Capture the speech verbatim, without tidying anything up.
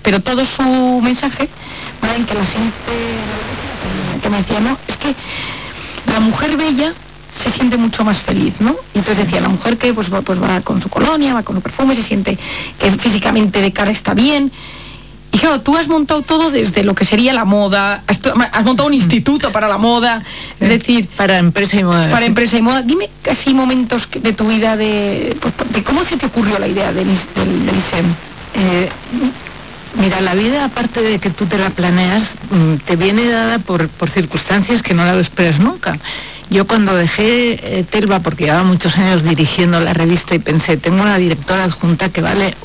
pero todo su mensaje va en que la gente que me decía, no, es que la mujer bella se siente mucho más feliz, ¿no? Y entonces decía, la mujer que pues va, pues va con su colonia, va con su perfume, se siente que físicamente de cara está bien. Y claro, tú has montado todo desde lo que sería la moda, has, has montado un instituto para la moda, es decir... Para empresa y moda. Para sí. empresa y moda. Dime casi momentos de tu vida de, pues, de cómo se te ocurrió la idea del, del, del I S E M. Eh, mira, la vida, aparte de que tú te la planeas, te viene dada por, por circunstancias que no la esperas nunca. Yo cuando dejé eh, Telva, porque llevaba muchos años dirigiendo la revista y pensé, tengo una directora adjunta que vale